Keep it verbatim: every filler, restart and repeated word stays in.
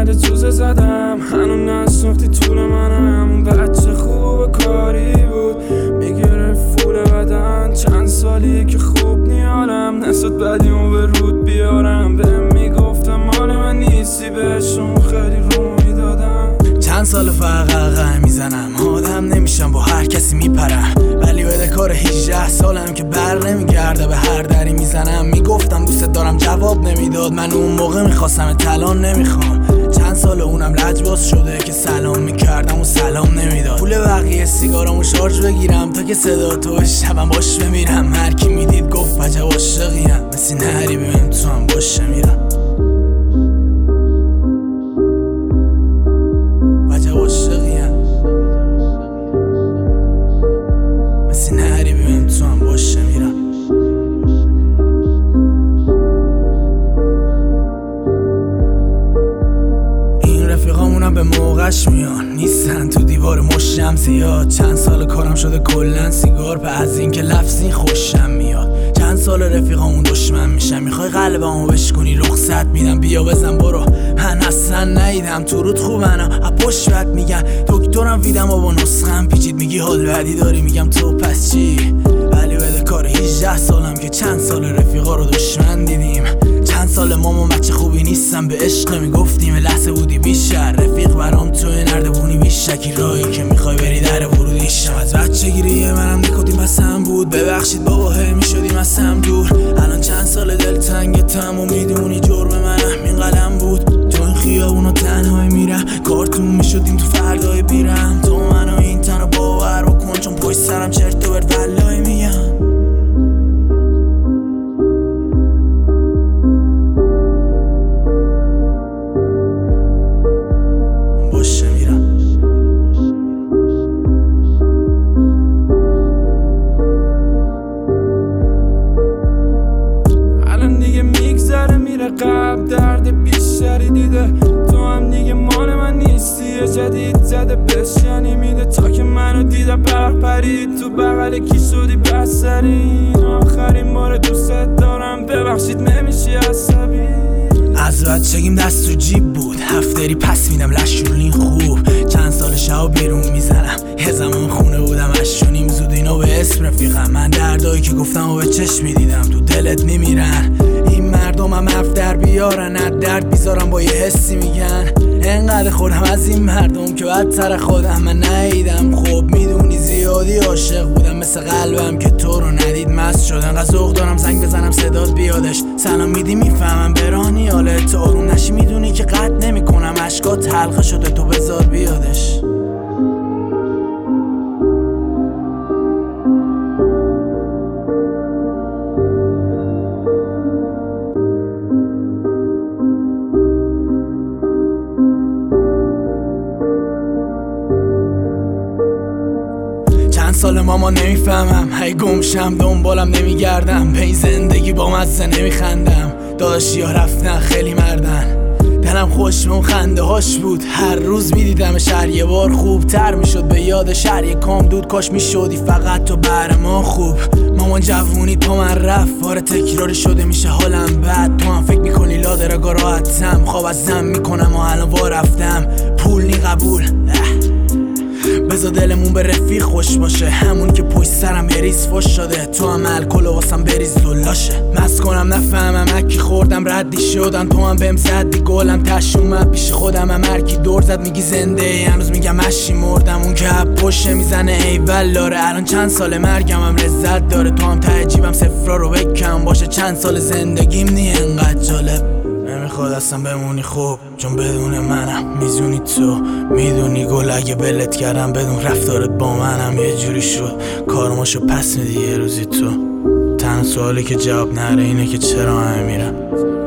یاد جوزه زدم، هنون نشناختی طول منم. همون بچه خوب کاری بود میگرفت فول بدن. چند سالیه که خوب نیالم، نسات بدیمو به رود بیارم. بهم میگفتم مال من نیستی، بهشون خیلی رو میدادم. چند سال فقط قهقه میزنم، آدم نمیشم با هر کسی میپرم. ولی بده کار هجده سالم که بر نمیگرده، به هر دری میزنم. میگفتم دوست دارم، جواب نمیداد. من اون موقع میخواستم، الان نمیخوام. چند سال اونم لجباز شده که سلام میکردم و سلام نمیداد. پول بقیه سیگارامو شارژ بگیرم تا که صدا تو بشنوم باش بمیرم. هر کی میدید گفت عجب عاشقیم، مثل نهری بهم تو هم باش میرم. عجب عاشقیم، مثل نهری بهم تو هم باش میرم. رفیقامونم به موقعش میان، نیستن تو دیوار مشتم زیاد. چند سال کارم شده کلن سیگار، به از این که لفظی خوشم میاد. چند سال رفیقامون دشمن میشن، میخوای قلبمو بشکنی رخصت میدم. بیا بزن برو، من اصلا نیدم تو رود خوبن ها، پشت بد میگن. دکترم ویدم و با نسخم پیچید، میگی حال بعدی داری، میگم تو پس چی؟ ولی بده کار هجده سالم که چند سال رفیقا رو دشمن دیدیم. چند سال مامان بچه خوبی نیستم، به عشق میگفتیم لحظه بودی بیشتر. رفیق برام توی نردبونی بیشکی، راهی که میخوای بری در ورودیشم. از بچه گیریه منم نکودیم بسم بود، ببخشید بابا هی میشدیم از هم دور. الان چند سال دلتنگتم و میدونی جرم منم این قلم بود. تو این خیابونو تنهایی میرم، کارتون میشدیم تو فردای بیرم. تو منو این تنو باور بکن، چون پشت سرم چرت و پرت والای میگم. قبل درد بیشتری دیده، تو هم دیگه مال من نیستی. یه جدید زده بشنی میده، تا که منو دیده پر پرید. تو بغل کی شدی بسترین، آخرین بار دوست دارم، ببخشید نمیشی عصبی. از بچگیم دست تو جیب بود، هفتری پس میدم لشولین خوب. چند سال شب بیرون میزنم، یه زمان خونه بودم اشونیم زود. اینو به اسم رفیقم، من دردایی که گفتم و به چشم میدیدم تو دلت نمیرن. این مردم هم حرف در بیارن، از درد بیزارم با یه حسی میگن. انقدر خوردم از این مردم که بدتر خودم من نیدم. خب میدونی زیادی عاشق بودم، مثل قلبم که تو رو ندید مست شد. انقدر ذوق دارم زنگ بزنم صدات بیادش، سلام میدی میفهمم برانی حالت. تو آروم نشی میدونی که قطع نمی کنم، عشقات حلقه شده تو بذار بیادش. چند سال ماما نمیفهمم، هی گمشم دنبالم نمیگردم. به این زندگی با مزه نمیخندم، داداشی ها رفتن خیلی مردن. دلم خوش به اون خنده هاش بود، هر روز میدیدم شهر یه بار خوب تر میشد. به یاد شهر یه کام دود کاش میشدی فقط تو بر ما خوب. مامان جوونی تو من رفت، بار تکراری شده میشه حالم بد. تو هم فکر میکنی لادرگا راحتم، خواب از زم میکنم و الان وا رفتم. پول نی قبول بذار دلمون به رفیق خوش باشه، همون که پشت سرم یه ریز فش شده. تو هم الکل و واسم بریز دولاشه، مست کنم نفهمم اکی خوردم ردی شدم. تو هم بهم زدی گلم تش اومد پیش خودم. هم هرکی دور زد میگی زنده ای، هنوز میگم اشی مردم. اون که پشت میزنه ای ولاره، الان چند سال مرگم هم لذت داره. تو هم ته جیبم صفرا رو بکم باشه، چند سال زندگیم نی انقدر جالب. نمیخواد اصلا بمونی خوب، چون بدون منم میزونی تو میدونی گل اگه بلت کردم بدون رفتارت با منم یه جوری شد. کارماشو پس میدی یه روزی تو. تنها سوالی که جواب نره اینه که چرا همه میرم.